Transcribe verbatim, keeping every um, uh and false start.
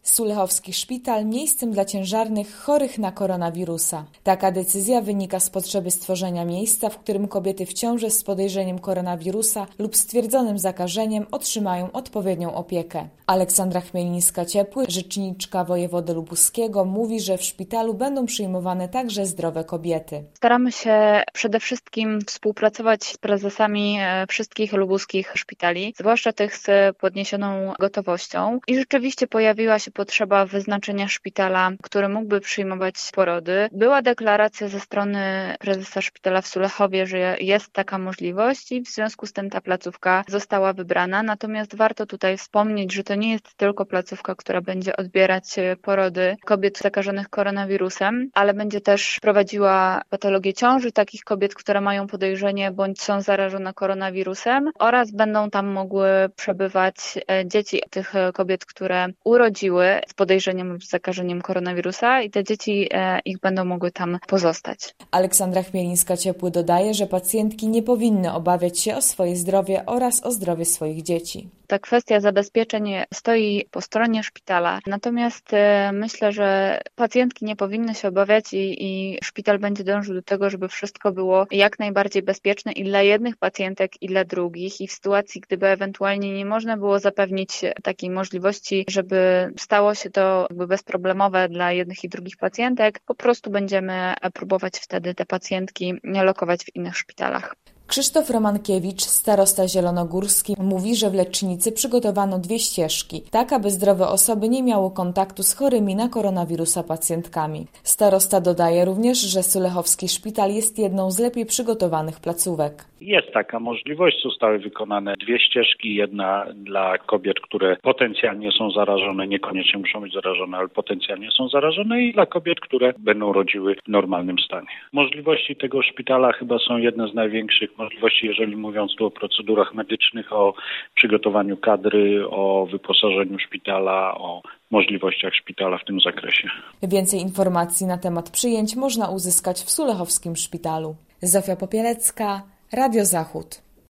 Sulechowski Szpital miejscem dla ciężarnych chorych na koronawirusa. Taka decyzja wynika z potrzeby stworzenia miejsca, w którym kobiety w ciąży z podejrzeniem koronawirusa lub stwierdzonym zakażeniem otrzymają odpowiednią opiekę. Aleksandra Chmielińska-Ciepły, rzeczniczka wojewody lubuskiego, mówi, że w szpitalu będą przyjmowane także zdrowe kobiety. Staramy się przede wszystkim współpracować z prezesami wszystkich lubuskich szpitali, zwłaszcza tych z podniesioną gotowością. I rzeczywiście pojawiła się potrzeba wyznaczenia szpitala, który mógłby przyjmować porody. Była deklaracja ze strony prezesa szpitala w Sulechowie, że jest taka możliwość i w związku z tym ta placówka została wybrana. Natomiast warto tutaj wspomnieć, że to nie jest tylko placówka, która będzie odbierać porody kobiet zakażonych koronawirusem, ale będzie też prowadziła patologię ciąży takich kobiet, które mają podejrzenie bądź są zarażone koronawirusem, oraz będą tam mogły przebywać dzieci tych kobiet, które urodziły z podejrzeniem lub zakażeniem koronawirusa i te dzieci ich będą mogły tam pozostać. Aleksandra Chmielińska-Ciepły dodaje, że pacjentki nie powinny obawiać się o swoje zdrowie oraz o zdrowie swoich dzieci. Ta kwestia zabezpieczeń stoi po stronie szpitala, natomiast myślę, że pacjentki nie powinny się obawiać i, i szpital będzie dążył do tego, żeby wszystko było jak najbardziej bezpieczne i dla jednych pacjentek, i dla drugich. I w sytuacji, gdyby ewentualnie nie można było zapewnić takiej możliwości, żeby stało się to jakby bezproblemowe dla jednych i drugich pacjentek, po prostu będziemy próbować wtedy te pacjentki lokować w innych szpitalach. Krzysztof Romankiewicz, starosta zielonogórski, mówi, że w lecznicy przygotowano dwie ścieżki, tak aby zdrowe osoby nie miały kontaktu z chorymi na koronawirusa pacjentkami. Starosta dodaje również, że Sulechowski Szpital jest jedną z lepiej przygotowanych placówek. Jest taka możliwość, zostały wykonane dwie ścieżki, jedna dla kobiet, które potencjalnie są zarażone, niekoniecznie muszą być zarażone, ale potencjalnie są zarażone, i dla kobiet, które będą rodziły w normalnym stanie. Możliwości tego szpitala chyba są jedne z największych możliwości, jeżeli mówiąc tu o procedurach medycznych, o przygotowaniu kadry, o wyposażeniu szpitala, o możliwościach szpitala w tym zakresie. Więcej informacji na temat przyjęć można uzyskać w Sulechowskim Szpitalu. Zofia Popielecka, Radio Zachód.